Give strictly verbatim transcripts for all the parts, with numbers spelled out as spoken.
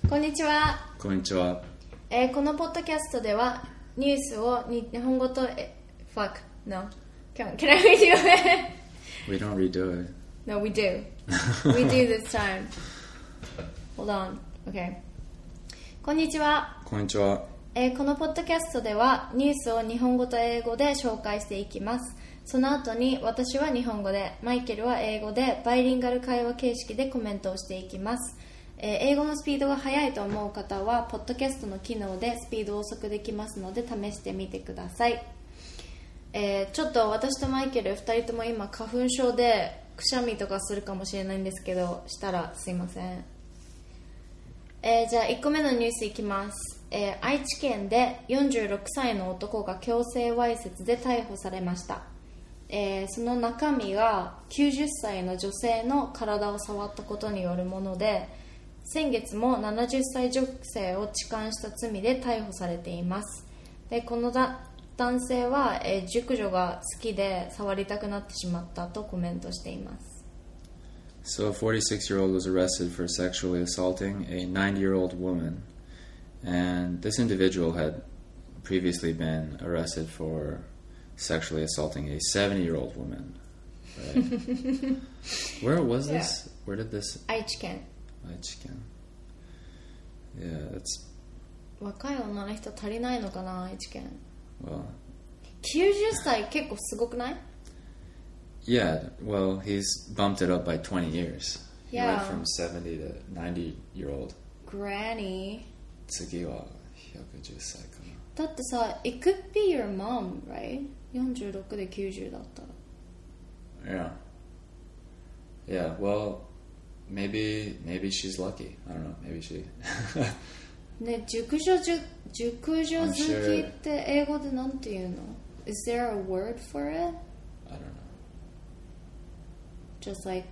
こんにちは。 こんにちは。 えー、このポッドキャストではニュースをに日本語とえ fuck no can, can I redo it? We don't redo it. No, we do. We do this time. Hold on. Okay. こんにちは。 こんにちは。 えー、このポッドキャストではニュースを日本語と英語で紹介していきます。その後に私は日本語で、マイケルは英語でバイリンガル会話形式でコメントをしていきます。えー、英語のスピードが速いと思う方はポッドキャストの機能でスピードを遅くできますので試してみてください。えー、ちょっと私とマイケルふたりとも今花粉症でくしゃみとかするかもしれないんですけど、したらすいません。えー、じゃあいっこめのニュースいきます。えー、愛知県でよんじゅうろくさいの男が強制わいせつで逮捕されました。えー、その中身がきゅうじゅっさいの女性の体を触ったことによるもので、先月もななじゅっさい女性を痴漢した罪で逮捕されています。でこのだ男性は、えー、熟女が好きで触りたくなってしまったとコメントしています。 So a forty-six-year-old was arrested for sexually assaulting a ninety-year-old woman, and this individual had previously been arrested for sexually assaulting a seventy-year-old woman. Right? Where was this? Yeah. Where did this? 愛知県。 愛知県。Yeah, that's. 若い女の人足りないのかな、愛知県。 Well. きゅうじゅっさい結構すごくない？ Yeah, well, he's bumped it up by twenty years. He Yeah. went from seventy to ninety-year-old. Granny. 次はひゃくじゅっさいかな。 だってさ、it could be your mom, right? よんじゅうろくできゅうじゅうだったら。 Yeah. Yeah, well, maybe maybe she's lucky. I don't know, maybe she... ね、熟女じゅ熟女好き I'm sure. って英語でなんて言うの？ Is there a word for it? I don't know. Just like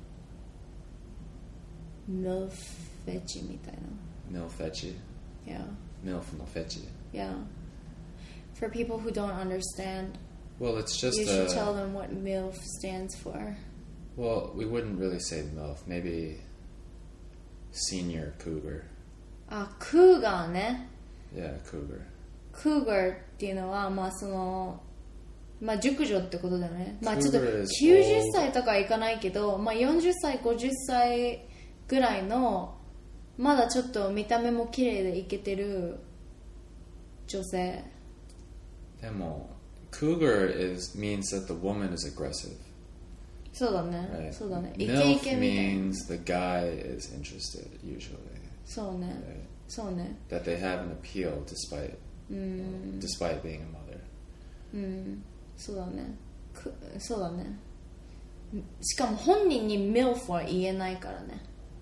milf fetchy みたいな。 Milf fetchy. Yeah. Milf no fetchy. Yeah. For people who don't understand, Well, it's just you should a... tell them what milf stands for. Well, we wouldn't really say milf. Maybe senior cougar. あ、クーガーね。 Yeah, cougar. クーガーっていうのは、まあその、まあ熟女ってことだよね。まあちょっと Cougar is きゅうじゅっさいとかはいかないけど、まあよんじゅっさい、ごじゅっさいぐらいの、まだちょっと見た目も綺麗でイケてる女性。 でも cougar is, means that the woman is aggressive. そうだね。 Right? そうだね。イケイ Milf ケみたいな。 means the guy is interested, usually. そうね。 Right? そうね。 That they have an appeal despite, despite being a mother. うん。そうだね。くそうだね。しかも本人にミルフは言えないからね。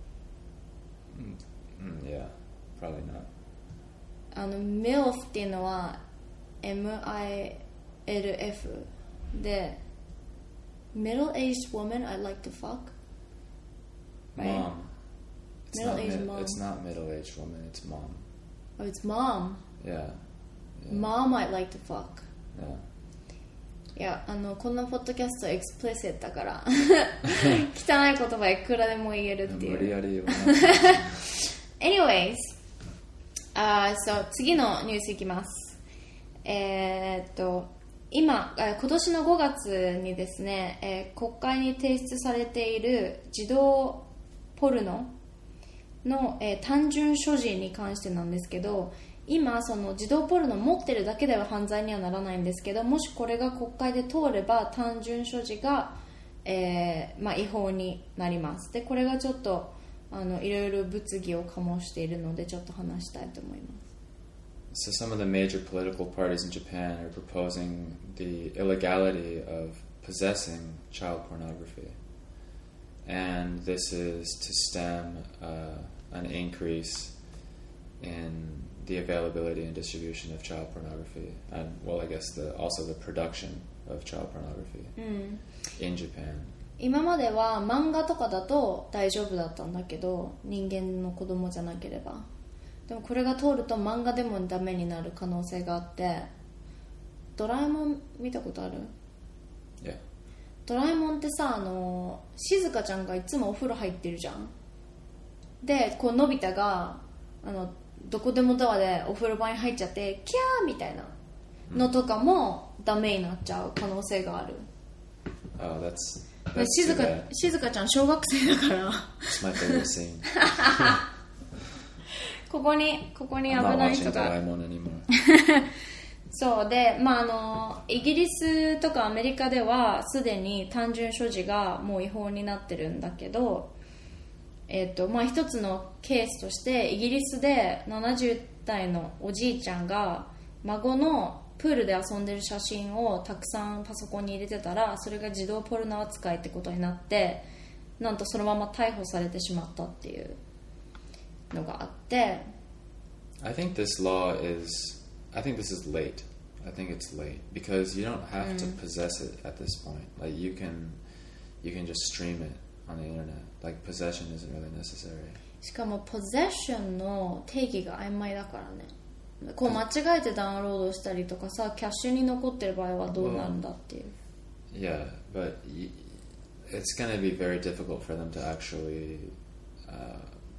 Mm, yeah, probably not. あのミルフっていうのは エムアイエルエフ で middle-aged woman I'd like to fuck. Right? Mom. It's not, Middle-aged mid- mom. it's not middle-aged woman, it's mom. Oh, it's mom. Yeah. Yeah. Mom I'd like to fuck. Yeah. いや、あのこのポッドキャストエクスプレシットだから汚い言葉いくらでも言えるっていう。 無理やり言わない。 Anyways, uh, so 次のニュースいきます。えー、っと今、今年のごがつにですね、えー、国会に提出されている児童ポルノの、えー、単純所持に関してなんですけど、今その児童ポルノ持ってるだけでは犯罪にはならないんですけど、もしこれが国会で通れば単純所持が、えーまあ、違法になります。でこれがちょっとあのいろいろ物議を醸しているのでちょっと話したいと思います。 So some of the major political parties in Japan are proposing the illegality of possessing child pornography. And this is to stem uh, an increase in the availability and distribution of child pornography. And, well, I guess the, also the production of child pornography in Japan. 今までは漫画とかだと大丈夫だったんだけど、人間の子供じゃなければ。でもこれが通ると漫画でもダメになる可能性があって、ドラえもん見たことある？ Yeah. ドラえもんってさ、あの静香ちゃんがいつもお風呂入ってるじゃん。でこうのび太があのどこでもドアでお風呂場に入っちゃってキャーみたいなのとかもダメになっちゃう可能性がある。 Oh, that's, that's 静か静かちゃん小学生だから It's my favorite scene. ここにここに危 I'm not ない watching 人が Doraemon anymore. そうで、まあ、あのイギリスとかアメリカではすでに単純所持がもう違法になってるんだけど、えーとまあ、一つのケースとしてイギリスでななじゅう代のおじいちゃんが孫のプールで遊んでる写真をたくさんパソコンに入れてたら、それが児童ポルノ扱いってことになって、なんとそのまま逮捕されてしまったっていうのがあって、 I think this law is I think this is late. I think it's late because you don't have to possess it at this point. Like you can you can just stream it on the internet. Like possession isn't really necessary. しかもポゼッションの定義が曖昧だからね。こう間違えてダウンロードしたりとかさ、キャッシュに残ってる場合はどうなるんだっていう。 Yeah, but y- it's going to be very difficult for them to actually uh,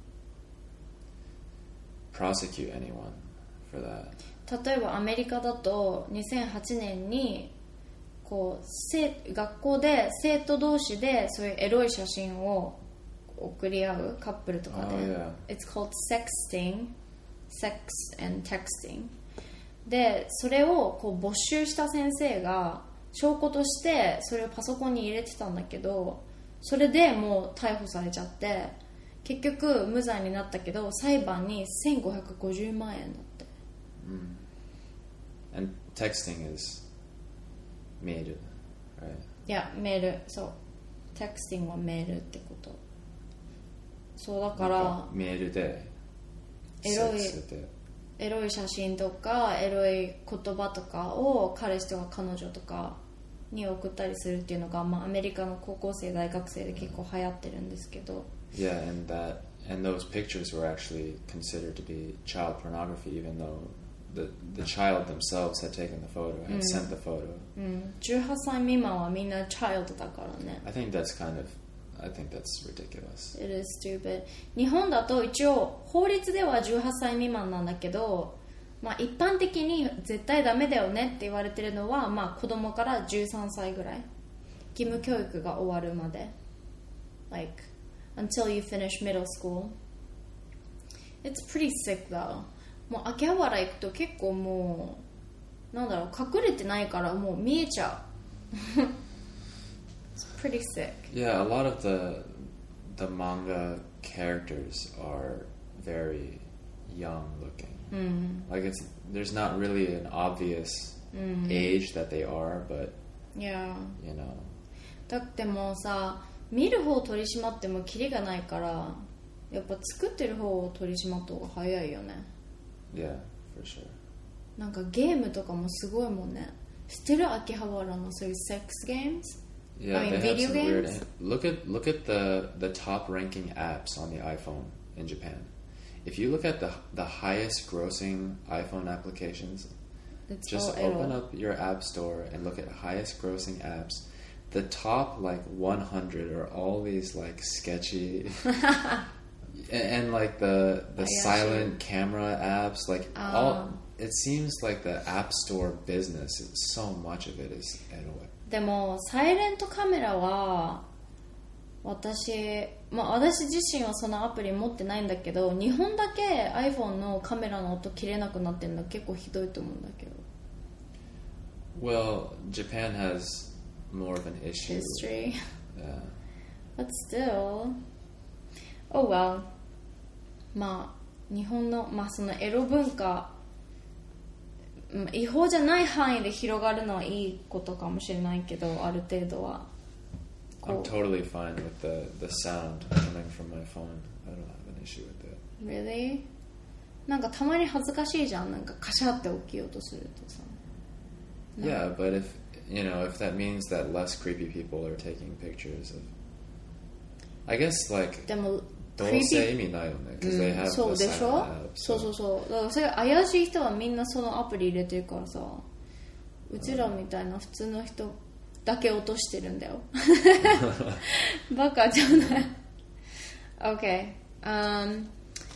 prosecute anyone for that. 例えばアメリカだとにせんはちねんにこうせ学校で生徒同士でそういうエロい写真を送り合うカップルとかで、 Oh, yeah. It's called sexting, sex and texting で、それをこう没収した先生が証拠としてそれをパソコンに入れてたんだけど、それでもう逮捕されちゃって結局無罪になったけど裁判にせんごひゃくごじゅうまんえんだって。 And texting is made, right? いや、メール、そう、テクスティングはメールってこと。そうだからメールでエロいセックスでエロい写真とかエロい言葉とかを彼氏とか彼女とかに送ったりするっていうのが、まあ、アメリカの高校生大学生で結構流行ってるんですけど。 Yeah, and that and those pictures were actually considered to be child pornography, even though the the child themselves had taken the photo, had sent the photo. うん、じゅうはっさい未満はみんな child だからね。 I think that's kind of I think that's ridiculous. It is stupid. 日本だと一応法律ではじゅうはっさい未満なんだけど、まあ、一般的に絶対ダメだよねって言われてるのは、まあ、子供からじゅうさんさいぐらい、義務教育が終わるまで Like until you finish middle school. It's pretty sick though. もう秋葉原行くと結構もうなんだろう、隠れてないからもう見えちゃうIt's pretty sick. Yeah, a lot of the the manga characters are very young looking. Like it's there's not really an obvious age that they are, but Yeah. you know. だってもうさ、見る方を取り締まってもキリがないから、やっぱ作ってる方を取り締まった方が早いよね。 Yeah, for sure. なんかゲームとかもすごいもんね。知ってる？秋葉原のそういうセックスゲームズ？ Yeah, I mean, they have video some weird. games? Look at look at the the top ranking apps on the iPhone in Japan. If you look at the the highest grossing iPhone applications, It's just all open error. up your app store and look at highest grossing apps. The top like one hundred are all these like sketchy and, and like the the Oh, yeah, silent camera apps, like Um. all. It seems like the app store business, so much of it is erotic. でもサイレントカメラは私、まあ、私自身はそのアプリ持ってないんだけど、日本だけ iPhone のカメラの音切れなくなってるの結構ひどいと思うんだけど。 Well, Japan has more of an issue. History Yeah. But still Oh well. まあ日本の、まあ、そのエロ文化、うん違法じゃない範囲で広がるのはいいことかもしれないけど、ある程度は I'm totally fine with the, the sound coming from my phone. I don't have an issue with that. Really? なんかたまに恥ずかしいじゃん、なんかカシャって起きようとするとさ。 Yeah, but if you know, if that means that less creepy people are taking pictures of, I guess like でも don't say 意味ないよね because they have そう the でしょ silent app. そうそうそう。だからそれ怪しい人はみんなそのアプリ入れてるからさ、うちらみたいな普通の人だけ落としてるんだよバカじゃない OK、um,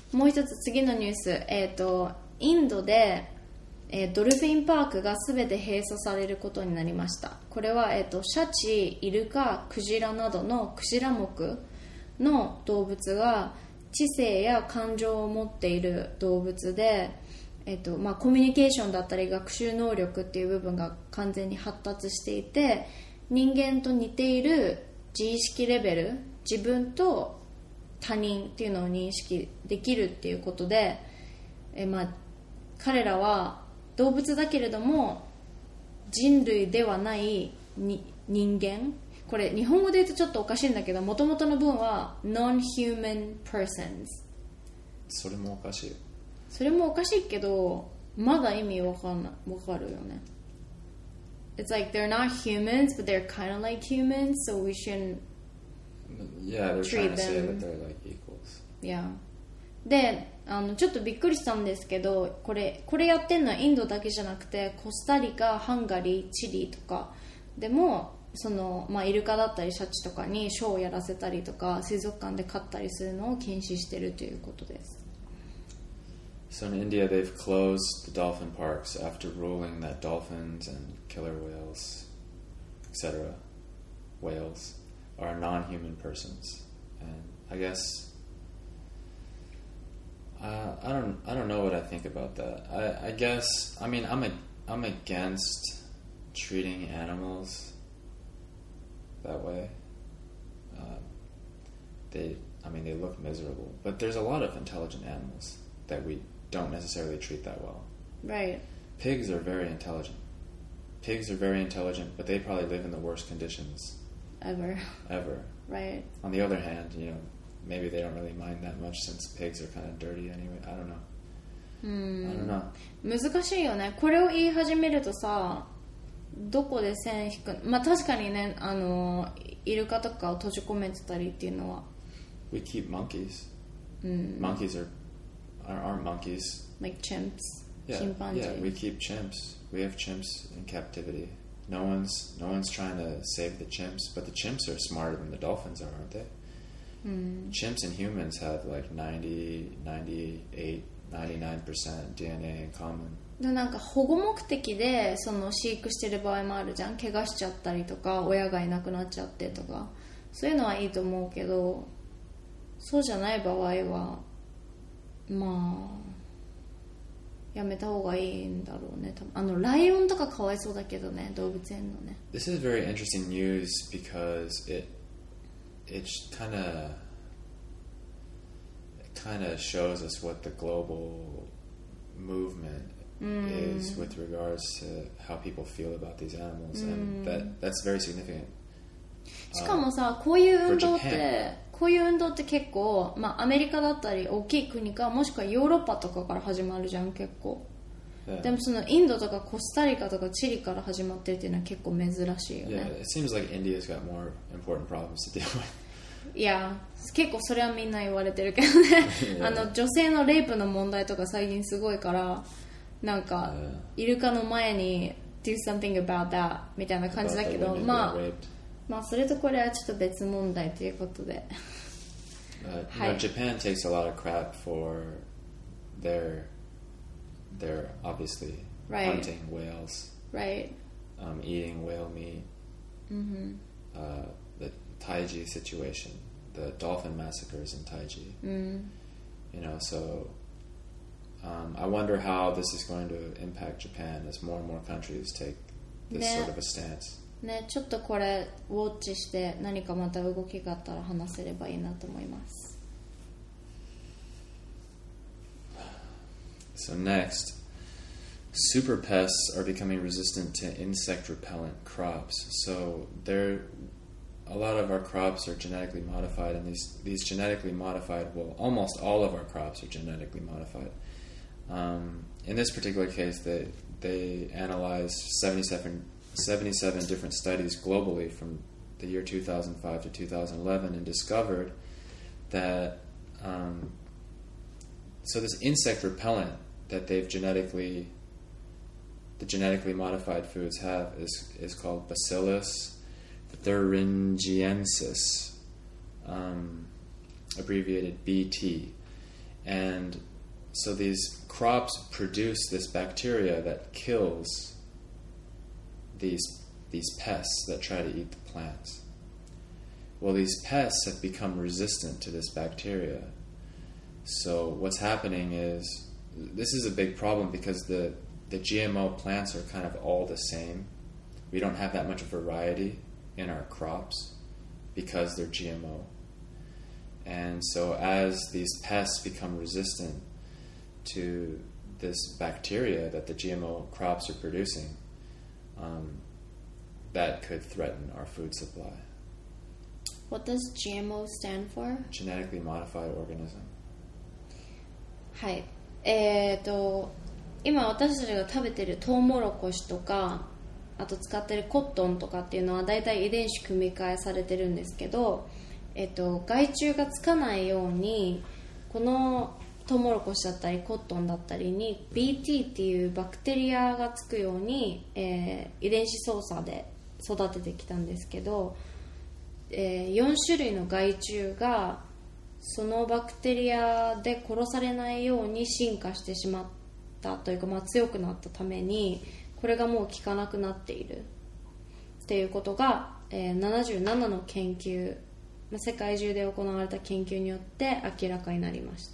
もう一つ次のニュース、えー、とインドで、えー、ドルフィンパークがすべて閉鎖されることになりました。これは、えー、とシャチ、イルカ、クジラなどのクジラ目の動物が知性や感情を持っている動物で、えーとまあ、コミュニケーションだったり学習能力っていう部分が完全に発達していて、人間と似ている自意識レベル、自分と他人っていうのを認識できるっていうことで、え、まあ、彼らは動物だけれども人類ではないに人間、これ日本語で言うとちょっとおかしいんだけど、元々の文は non-human persons。 それもおかしい。 それもおかしいけどまだ意味わかんない、わかるよね。 It's like they're not humans but they're kind of like humans, so we shouldn't Yeah, they're treat trying to say them. that they're like equals. Yeah. で、あのちょっとびっくりしたんですけど、これこれやってるのはインドだけじゃなくてコスタリカ、ハンガリー、チリとかでもその、まあ、イルカだったりシャチとかにショーをやらせたりとか水族館で飼ったりするのを禁止してるということです。 So in India, they've closed the dolphin parks after ruling that dolphins and killer whales, et cetera, whales, are non-human persons. And I guess uh, I don't I don't know what I think about that. I, I guess I mean I'm a, I'm against treating animals that way. Uh, they I mean they look miserable, but there's a lot of intelligent animals that we don't necessarily treat that well. Right. Pigs are very intelligent. Pigs are very intelligent, but they probably live in the worst conditions Ever. ever. Right. On the other hand, you know, maybe they don't really mind that much since pigs are kind of dirty anyway. I don't know. Hmm. I don't know. 難しいよね。これを言い始めるとさ、どこで線引く？まあ確かにね、あのイルカとかを閉じ込めてたりっていうのは。 We keep monkeys. Mm. Monkeys are aren't monkeys. Like chimps. Yeah, Chimpanzee. yeah. We keep chimps. We have chimps in captivity. No one's no one's trying to save the chimps, but the chimps are smarter than the dolphins are, aren't they? Mm. Chimps and humans have like ninety, ninety-eight, ninety-nine percent D N A in common. でなんか保護目的でその飼育してる場合もあるじゃん。怪我しちゃったりとか親がいなくなっちゃってとか、そういうのはいいと思うけど、そうじゃない場合はまあやめた方がいいんだろうね。あのライオンとかかわいそうだけどね、動物園のね。 This is very interesting news because it it kind of it kind of shows us what the global movement mm. is with regards to how people feel about these animals, mm. and that that's very significant. しかもさ、こういう運動ってこういう運動って結構、まあ、アメリカだったり大きい国かもしくはヨーロッパとかから始まるじゃん結構、yeah. でもそのインドとかコスタリカとかチリから始まってるっていうのは結構珍しいよね。 Yeah, it seems like India's got more important problems to deal with. いや結構それはみんな言われてるけどねあの女性のレイプの問題とか最近すごいからなんか、yeah. イルカの前に do something about that みたいな感じだけど、まあまあそれとこれはちょっと別問題ということで、 uh, you know, Japan takes a lot of crap for their their obviously right. hunting whales, right, um, eating whale meat, mm-hmm. uh, the Taiji situation, the dolphin massacres in Taiji, mm. you know, so um, I wonder how this is going to impact Japan as more and more countries take this ね sort of a stance. ね、ちょっとこれウォッチして何かまた動きがあったら話せればいいなと思います。 So next, super pests are becoming resistant to insect repellent crops. So there, a lot of our crops are genetically modified, and these these genetically modified, well, almost all of our crops are genetically modified. Um, in this particular case, they they analyzed seventy-seven seventy-seven different studies globally from the year two thousand five to two thousand eleven and discovered that um, so this insect repellent that they've genetically the genetically modified foods have is is called Bacillus thuringiensis, um, abbreviated B T, And so these crops produce this bacteria that kills these these pests that try to eat the plants. Well, these pests have become resistant to this bacteria. So what's happening is, this is a big problem because the, the G M O plants are kind of all the same. We don't have that much variety in our crops because they're G M O. And so as these pests become resistant to this bacteria that the G M O crops are producing, um, that could threaten our food supply. What does G M O stand for? Genetically modified organism. はい。えーと、今私たちが食べてるトウモロコシとか、あと使ってるコットンとかっていうのはだいたい遺伝子組み換えされてるんですけど、えーと、害虫がつかないようにこのトウモロコシだったりコットンだったりに ビーティー っていうバクテリアがつくように、えー、遺伝子操作で育ててきたんですけど、えー、よん種類の害虫がそのバクテリアで殺されないように進化してしまったというか、まあ、強くなったためにこれがもう効かなくなっているっていうことが、えー、ななじゅうななの研究、まあ、世界中で行われた研究によって明らかになりました。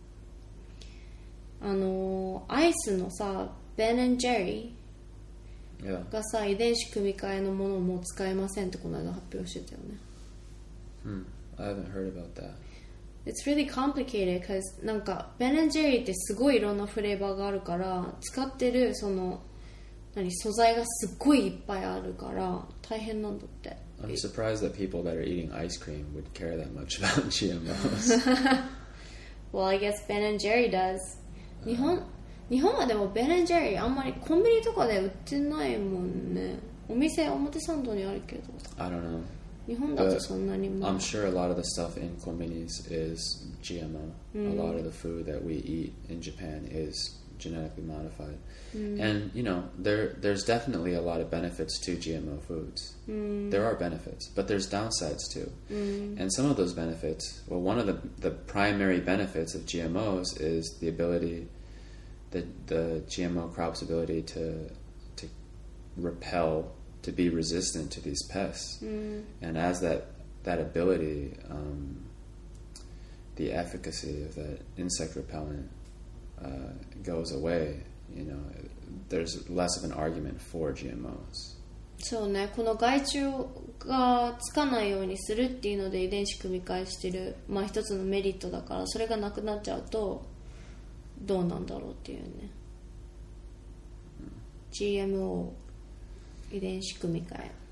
あのー、アイスのさベン&ジェリーがさ、遺伝子組み換えのものをもう使えませんってこの間発表してたよね。 Hmm. I haven't heard about that. It's really complicated because なんかベン&ジェリーってすごいいろんなフレーバーがあるから使ってるその何素材がすっごいいっぱいあるから大変なんだって。 I'm surprised that people that are eating ice cream would care that much about G M Os. Well, I guess Ben and Jerry does. 日本日本はでもベン&ジェリーあんまりコンビニとかで売ってないもんね。お店表参道にあるけど。 I don't know. 日本だとそんなにも。 I'm sure a lot of the stuff in convenience is G M O. Mm. A lot of the food that we eat in Japan is genetically modified. Mm. And, you know, there there's definitely a lot of benefits to G M O foods. Mm. There are benefits, but there's downsides too. Mm. And some of those benefits, well, one of the, the primary benefits of G M Os is the ability, the, the G M O crop's ability to to repel, to be resistant to these pests. Mm. And as that, that ability, um, the efficacy of that insect repellent uh, goes away, you know, there's less of an argument for G M Os. そうね、この害虫がつかないようにするっていうので遺伝子組み換えしてる、まあ一つのメリットだから、それがなくなっちゃうとどうなんだろうっていうね。うん、ジーエムオー 遺伝子組み換え。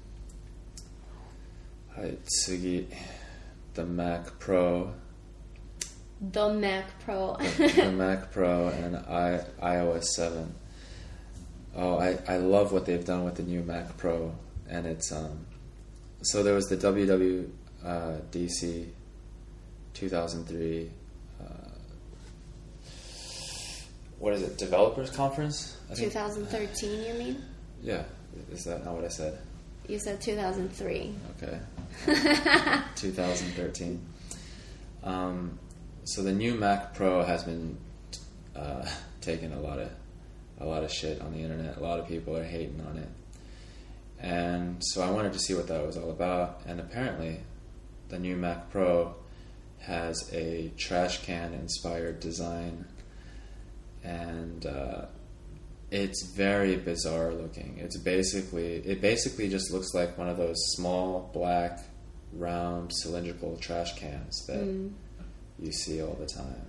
はい、次 The Mac Pro The Mac Pro the, the Mac Pro and I, iOS seven. Oh, I, I love what they've done with the new Mac Pro, and it's um so there was the W W D C two thousand three uh, what is it, developers conference? I think. twenty thirteen, you mean? Yeah, is that not what I said? You said two thousand three. Okay. two thousand thirteen. Um, so the new Mac Pro has been uh, taking a lot of a lot of shit on the internet. A lot of people are hating on it, and so I wanted to see what that was all about. And apparently, the new Mac Pro has a trash can inspired design, and uh, it's very bizarre looking. It's basically it basically just looks like one of those small black round cylindrical trash cans that mm. you see all the time.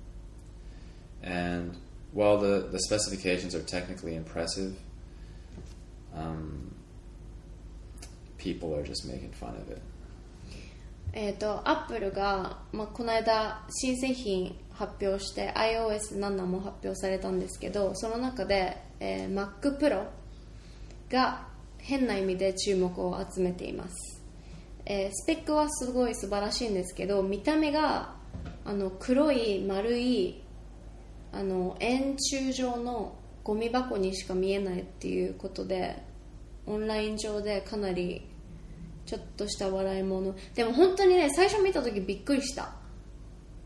And while the, the specifications are technically impressive, um, people are just making fun of it. えっと、アップルが、まあ、この間新製品発表して アイオーエスセブン も発表されたんですけど、その中で、えー、Mac Pro が変な意味で注目を集めています。えー、スペックはすごい素晴らしいんですけど、見た目があの黒い丸いあの円柱状のゴミ箱にしか見えないっていうことで、オンライン上でかなりちょっとした笑い物。でも本当にね、最初見た時びっくりした。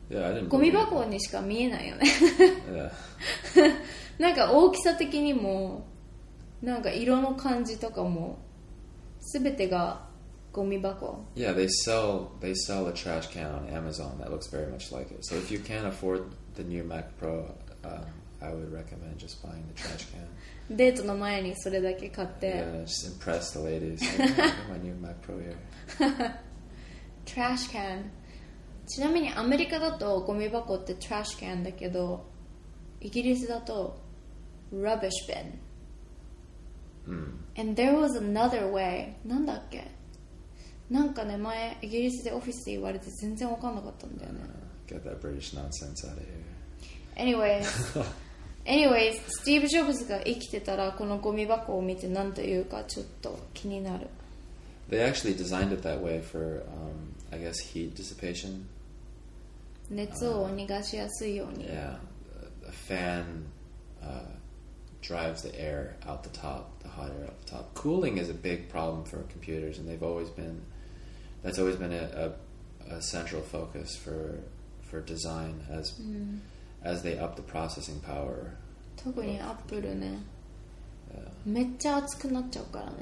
Yeah, I didn't ゴミ believe 箱にしか見えないよね it. Yeah. なんか大きさ的にもなんか色の感じとかも全てがゴミ箱 Yeah, they sell they sell a trash can on Amazon that looks very much like it. So if you can't afford the new Mac Pro, uh, I would recommend just buying the trash can. デートの前にそれだけ買って Yeah, just impress the ladies. Like, oh, look at my new Mac Pro here. Trash can ちなみにアメリカだとゴミ箱って trash can だけどイギリスだと rubbish bin、 mm. and there was another way なんだっけなんかね前イギリスでオフィスで言われて全然分かんなかったんだよね、 uh, Get that British nonsense out of here. Anyways Anyways スティーブ・ジョブズが生きてたらこのゴミ箱を見て何というかちょっと気になる They actually designed it that way for, um, I guess, heat dissipation. 熱を逃がしやすいように、 Yeah, a fan uh, drives the air out the top, the hot air out the top. Cooling is a big problem for computers, and they've always been, that's always been a, a, a central focus for for design as mm. as they up the processing power. 特にアップルね、 yeah. めっちゃ熱くなっちゃうからね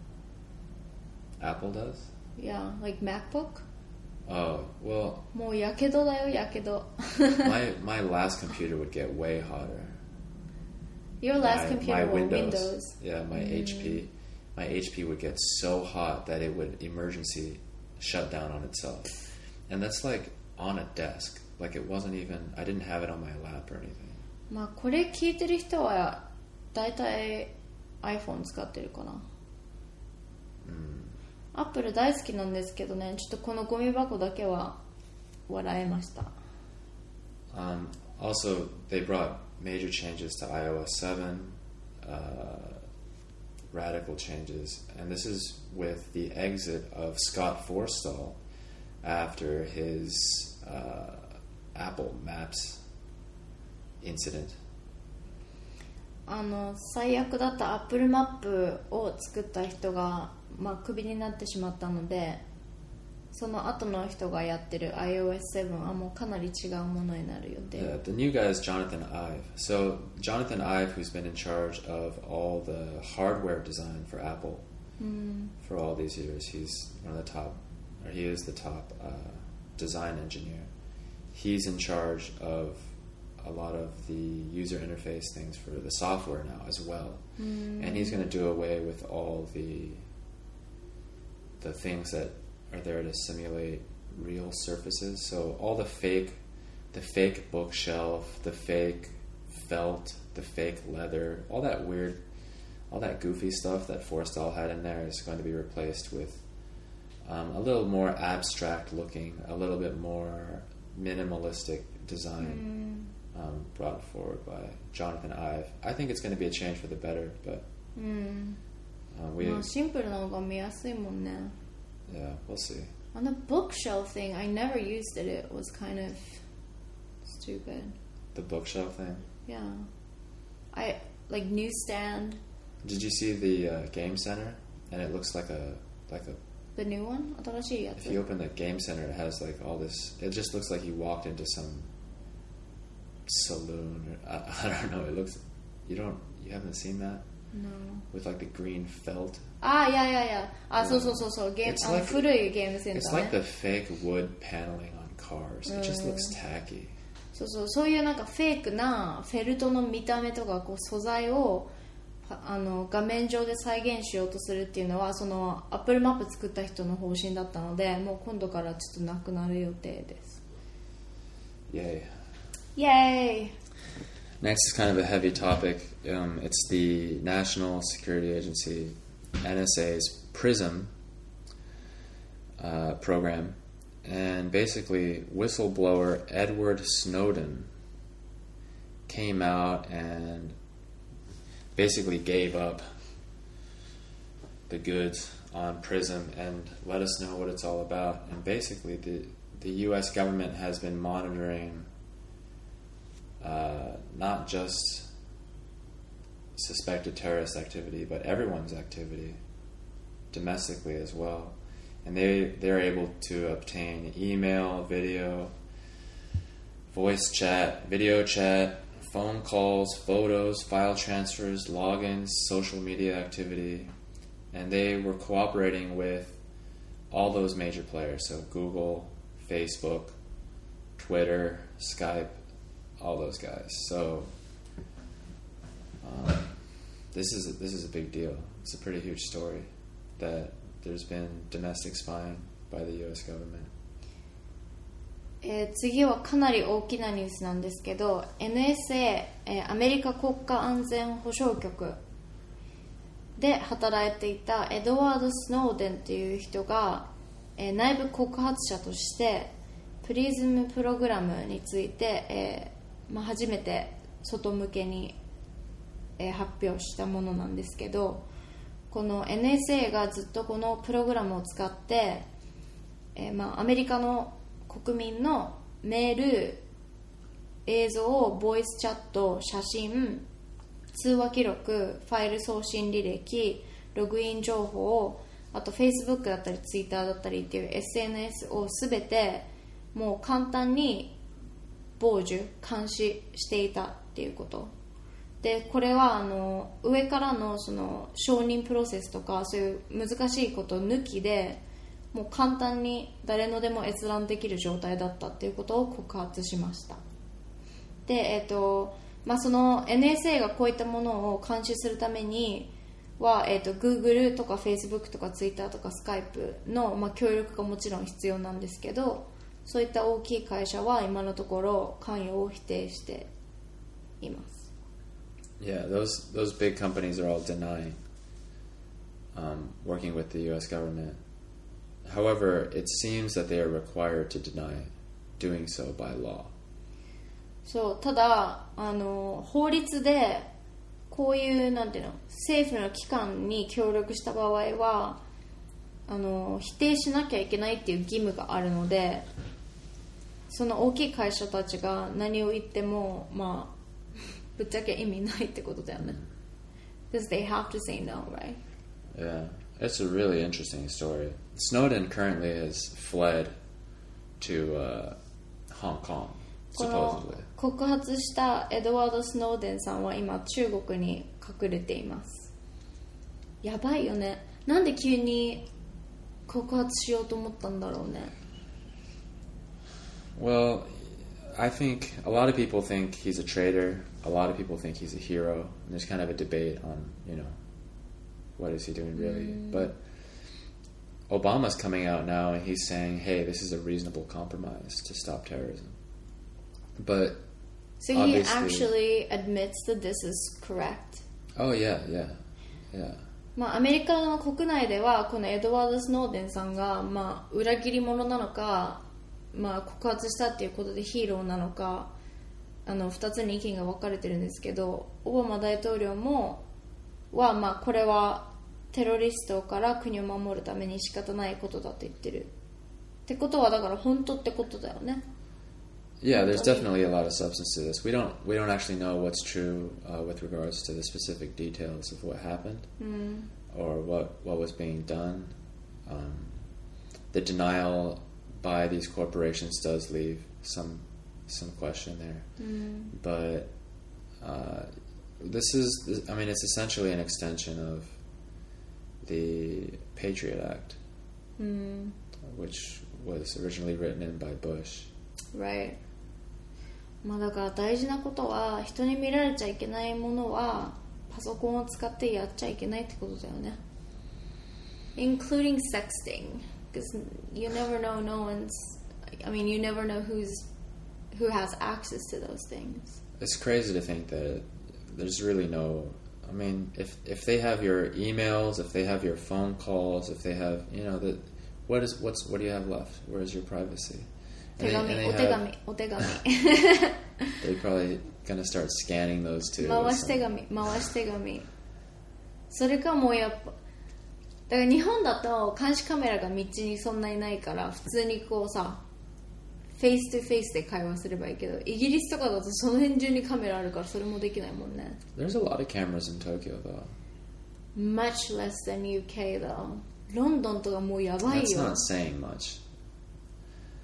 Apple does? Yeah, like MacBook? Oh, well... もうやけどだよ、やけど my, my last computer would get way hotter. Your last my, computer my was Windows, Windows. Yeah, my mm. H P. My H P would get so hot that it would emergency shut down on itself. And that's like on a desk. Like it wasn't even... I didn't have it on my lap or anything. まあこれ聞いてる人は大体 iPhone 使ってるかな、 うん、 アップル大好きなんですけどね、ちょっとこのゴミ箱だけは笑えました。 Um, also, they brought major changes to i O S seven, uh, radical changes, and this is with the exit of Scott Forstall after his uh, Apple Maps incident. あの最悪だったアップルマップを作った人が、まあ、クビになってしまったので、その後の人がやってる アイオーエスセブン はもうかなり違うものになる予定。 Yeah, the new guy is Jonathan Ive. So Jonathan Ive, who's been in charge of all the hardware design for Apple mm. for all these years, he's one of the top, or he is the top uh, design engineer. He's in charge of a lot of the user interface things for the software now as well, mm. and he's going to do away with all the the things that are there to simulate real surfaces. So all the fake, the fake bookshelf, the fake felt, the fake leather, all that weird, all that goofy stuff that Forstall had in there is going to be replaced with um, a little more abstract looking, a little bit more minimalistic design. Mm. Um, brought forward by Jonathan Ive. I think it's going to be a change for the better, but mm. uh, we... まあシンプルな方が見やすいもんね。 Yeah, we'll see. On the bookshelf thing, I never used it. It was kind of stupid. The bookshelf thing? Yeah. I, like newsstand. Did you see the uh, Game Center? And it looks like a... like a. The new one? 新しいやつ? If you open the Game Center, it has like all this... It just looks like you walked into some saloon. Or, I, I don't know. It looks... You don't... You haven't seen that? No. With like the green felt? ああ、いやいやいや。あ、そうそうそうそう。ゲーム、あの古いゲームセンターね。 It's like the fake wood paneling on cars. It just looks tacky. そうそう、そういうなんかフェイクなフェルトの見た目とかこう素材をあの画面上で再現しようとするっていうのはそのアップルマップ作った人の方針だったので、もう今度からちょっとなくなる予定です。 Yay. Yay! Next is kind of a heavy topic. Um, it's the National Security Agency, N S A's PRISM uh, program. And basically, whistleblower Edward Snowden came out and basically gave up the goods on PRISM and let us know what it's all about. And basically, the, the U S government has been monitoring Uh, not just suspected terrorist activity, but everyone's activity domestically as well. And they they're able to obtain email, video, voice chat, video chat, phone calls, photos, file transfers, logins, social media activity. And they were cooperating with all those major players. So Google, Facebook, Twitter, Skype, all those guys. So um, this is a, this is a big deal. It's a pretty huge story that there's been domestic spying by the U S government. えー、次はかなり大きなニュースなんですけど エヌエスエー、えー、アメリカ国家安全保障局で働いていたエドワード・スノーデンという人が、えー、内部告発者としてプリズムプログラムについて、えーまあ、初めて外向けに、えー、発表したものなんですけどこの エヌエスエー がずっとこのプログラムを使って、えーまあ、アメリカの国民のメール、映像、ボイスチャット、写真、通話記録、ファイル送信履歴、ログイン情報、あと Facebook だったり Twitter だったりっていう エスエヌエス をすべてもう簡単に傍受、監視していたっていうことで、これはあの上からのその承認プロセスとかそういう難しいこと抜きでもう簡単に誰のでも閲覧できる状態だったっていうことを告発しました。で、えーとまあ、その エヌエスエー がこういったものを監視するためには、えーと Google とか Facebook とか Twitter とか Skype の、まあ、協力がもちろん必要なんですけどそういった大きい会社は今のところ関与を否定しています。 Yeah, those those big companies are all denying um, working with the U S government.However, it seems that they are required to deny doing so by law. そう、ただあの法律でこういうなんていうの政府の機関に協力した場合はあの否定しなきゃいけないっていう義務があるので、その大きい会社たちが何を言ってもまあぶっちゃけ意味ないってことだよね。Because they have to say no, right? Yeah.It's a really interesting story. Snowden currently has fled to uh, Hong Kong, supposedly. 告発したエドワード・スノーデンさんは今中国に隠れています。やばいよね。なんで急に告発しようと思ったんだろうね。 Well, I think a lot of people think he's a traitor. A lot of people think he's a hero. And there's kind of a debate on, you know,what is he doing really? Mm. But Obama's coming out now and he's saying, hey, this is a reasonable compromise to stop terrorism. But so he actually admits that this is correct? Oh, yeah, yeah, yeah. まあ、アメリカの国内ではこのエドワード・スノーデンさんが、まあ、裏切り者なのか、まあ、告発したっていうことでヒーローなのかあのふたつに意見が分かれてるんですけどオバマ大統領もは、まあ、これはテロリストから国を守るために仕方ないことだと言ってるってことはだから本当ってことだよね。 Yeah, there's definitely a lot of substance to this. We don't we don't actually know what's true uh, with regards to the specific details of what happened mm. or what what was being done. Um, the denial by these corporations does leave some some question there, mm. but uh, this is I mean it's essentially an extension of the Patriot Act, mm. which was originally written in by Bush. Right. まあだから大事なことは人に見られちゃいけないものはパソコンを使ってやっちゃいけないってことだよね。Including sexting, because you never know no one's. I mean, you never know who's who has access to those things. It's crazy to think that there's really no. I mean, if if they have your emails, if they have your phone calls, if they have, you know, the what is what's what do you have left? Where is your privacy? 手紙、お手紙、お手紙。 They're probably gonna start scanning those too. 回し手紙、回し手紙。それかもうやっぱ、だから日本だと監視カメラが道にそんなにないから普通にこうさ、フェイストゥフェイスで会話すればいいけど、イギリスとかだとその辺中にカメラあるからそれもできないもんね。 There's a lot of cameras in Tokyo though. Much less than ユーケー though. ロンドンとかもうやばいよ。 That's not saying much.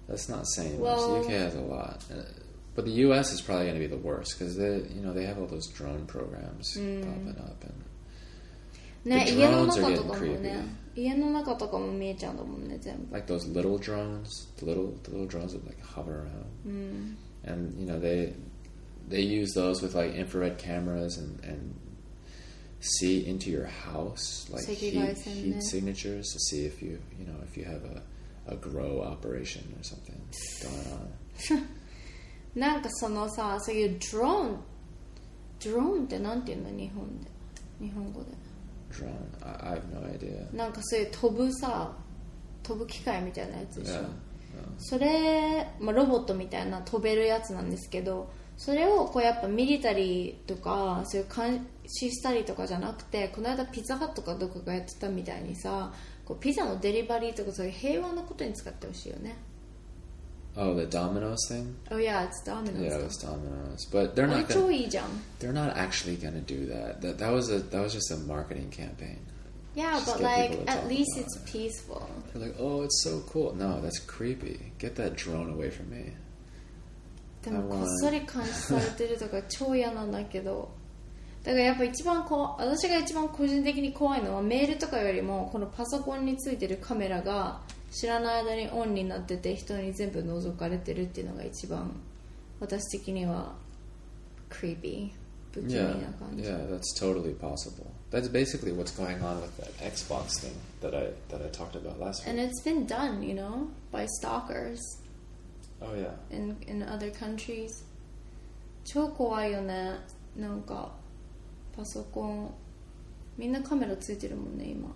That's not saying Well- much. The U K has a lot, uh, but the U S is probably going to be the worst because they, you know, they have all those drone programs popping up, and ね、 The 家の drones are 中とかも getting ね、家の中とかも見えちゃうんだもんね、全部。 like those little drones, the little the little drones that like hover around, and you know they they use those with like infrared cameras and and see into your house, like heat, heat signatures to see if you you know if you have a a grow operation or something going on. なんかそのさ、そういうドローン、ドローンってなんていうの日本で、日本語で。 Drone, I, I have no idea. なんかそういう飛ぶさ、飛ぶ機械みたいなやつでしょ。 Yeah, yeah. それ、まあ、ロボットみたいな飛べるやつなんですけど、それをこうやっぱミリタリーとかそういう監視したりとかじゃなくて、この間ピザハットかどこかやってたみたいにさ、こうピザのデリバリーとかそういう平和なことに使ってほしいよね。 Oh, the Domino's thing? Oh yeah, it's Domino's. Yeah, it was Domino's, but they're あれ not 超 gonna, いいじゃん。 they're not actually gonna do that. That that was a that was just a marketing campaign. Yeah, Just but get like people to at talk least about it's it. peaceful. They're like, oh, it's so cool. No, that's creepy. Get that drone away from me. でもこっそり監視されてるとか超嫌なんだけど、だからやっぱ一番こう、私が一番個人的に怖いのはメールとかよりもこのパソコンについてるカメラが知らない間にオンになってて人に全部覗かれてるっていうのが一番私的には creepy 不気味 Yeah, な感じ。 yeah, that's totally possible. That's basically what's going on with that Xbox thing that I that I talked about last week. And it's been done, you know, by stalkers Oh yeah. in in other countries. 超怖いよね。なんかパソコンみんなカメラついてるもんね今。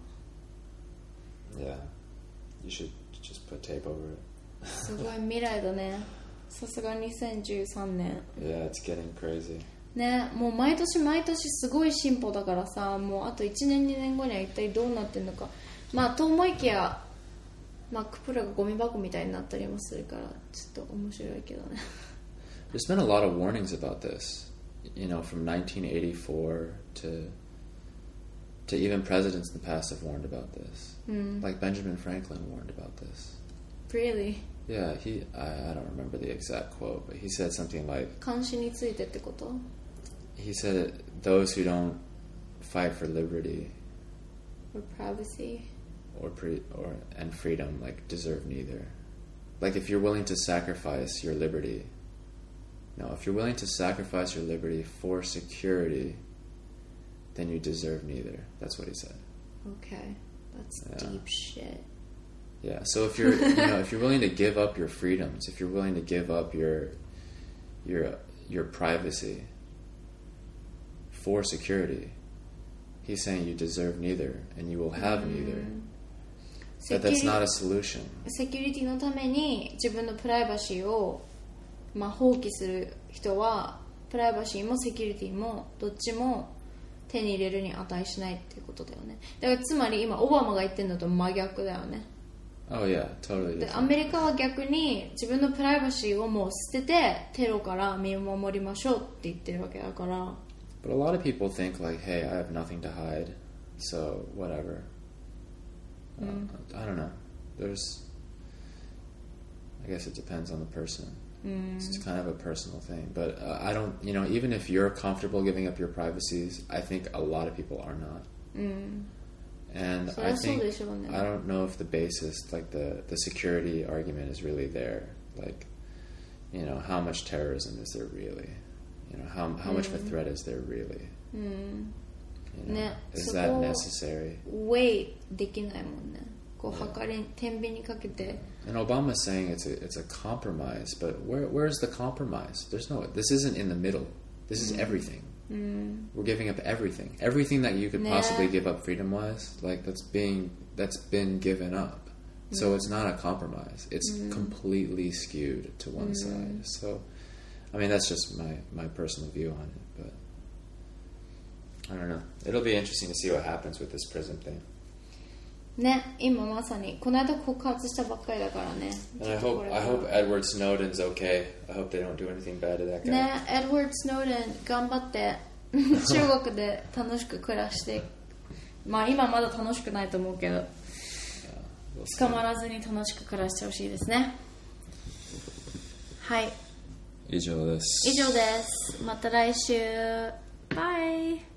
Yeah. You should just put tape over it. すごい未来だね。さすがにせんじゅうさんねん Yeah, it's getting crazy. ね。もう毎年毎年すごい進歩だからさ、もうあといちねんにねんごには一体どうなってんのか。まあと思いきや Mac Pro がゴミ箱みたいになったりもするからちょっと面白いけどね。 There's been a lot of warnings about this, you know, from nineteen eighty-four to to even presidents in the past have warned about this. Like Benjamin Franklin warned about this. Really? Yeah, he I, I don't remember the exact quote, but he said something like 監視についてってこと？ he said those who don't fight for liberty Or privacy? or pre, or and freedom like deserve neither. Like if you're willing to sacrifice your liberty, no, if you're willing to sacrifice your liberty for security, then you deserve neither. That's what he said. Okay. That's Yeah. deep shit. Yeah. So if you're, you know, if you're willing to give up your freedoms, if you're willing to give up your, your, your privacy for security, he's saying you deserve neither, and you will have neither. But that's not a solution. セキュリティのために自分のプライバシーを、まあ、放棄する人はプライバシーもセキュリティもどっちも手に入れるに値しないっていうことだよね。だからつまり今オバマが言ってるのと真逆だよね。 Oh yeah, totally で different. アメリカは逆に自分のプライバシーをもう捨ててテロから身を守りましょうって言ってるわけだから。 But a lot of people think like, hey, I have nothing to hide, so whatever. Uh, I don't know. There's, I guess it depends on the person. It's kind of a personal thing. But uh, I don't, you know, even if you're comfortable giving up your privacies, I think a lot of people are not. And So I that's think, all they show on there. I don't know if the basis, like the, the security argument is really there. Like, you know, how much terrorism is there really? You know, how how much of a threat is there really? You know, ね、 is そ that こを necessary? ウェイできないもんね。こう測り天秤にかけて。 And Obama's saying it's a it's a compromise, but where where's the compromise? There's no. This isn't in the middle. This is everything. We're giving up everything. Everything that you could Nah. possibly give up freedom wise, like that's being that's been given up. So it's not a compromise. It's completely skewed to one side. So, I mean, that's just my my personal view on it, but. I don't know. It'll be interesting to see what happens with this PRISM thing. ね、今まさにこの間告発したばっかりだからね。 And I hope I hope Edward Snowden's okay. I hope they don't do anything bad to that guy. ね、エドワード・スノーデン頑張って中国で楽しく暮らしてまあ今まだ楽しくないと思うけど We'll see. 捕まらずに楽しく暮らしてほしいですね。 はい、 以上です。 以上です。また来週。バイ。